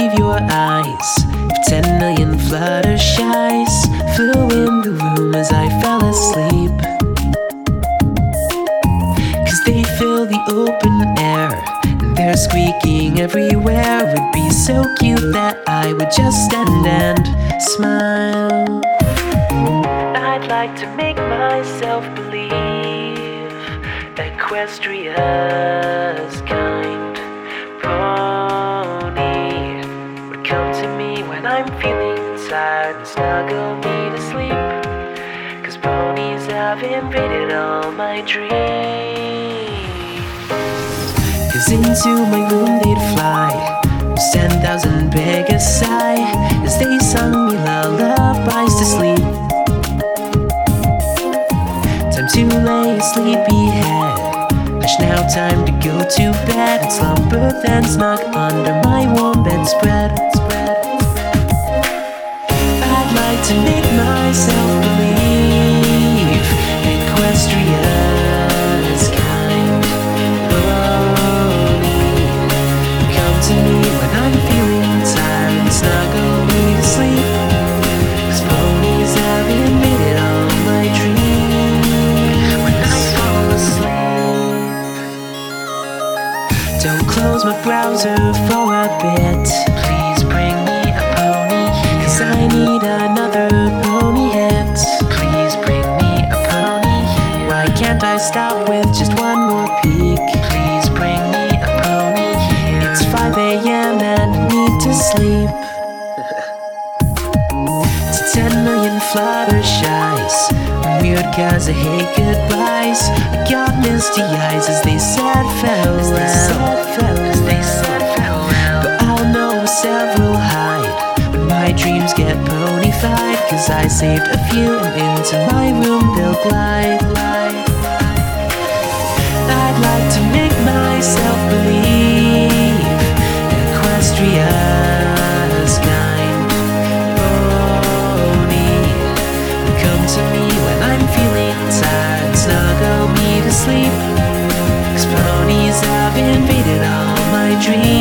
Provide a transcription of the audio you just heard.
believe your eyes. If 10 million Fluttershies flew in the room as I fell asleep, 'cause they fill the open air and they're squeaking everywhere. Would be so cute that I would just stand and smile. I'd like to make myself believe Equestria's kind pony would come to me when I'm feeling tired and snuggle me to sleep, 'cause ponies have invaded all my dreams. 'Cause into my room they'd fly, 10,000 big a sigh, as they sung me lullabies to sleep. Time to lay a sleepy head, hush now, time to go to bed, and slumber then snug under my warm bedspread. I'd like to make myself believe Equestria's kind pony come to me when I'm feeling tired and snuggle me to sleep, 'cause ponies have invaded all my dreams when I fall asleep. Don't close my browser for a bit, please bring me a pony, 'cause I need another pony hit. Please bring me a pony hit. Why can't I stop with just one more peek? Please bring me a pony hit. It's 5 a.m. and I need to sleep. To 10 million Fluttershies, I'm weird 'cause I hate goodbyes. I got misty eyes as they said farewell. But I'll know several hide when my dreams get ponified, 'cause I saved a few and into my room they'll glide. I'd like to make myself believe Equestria's kind pony come to me when I'm feeling tired, snuggle me to sleep, 'cause ponies have invaded all my dreams.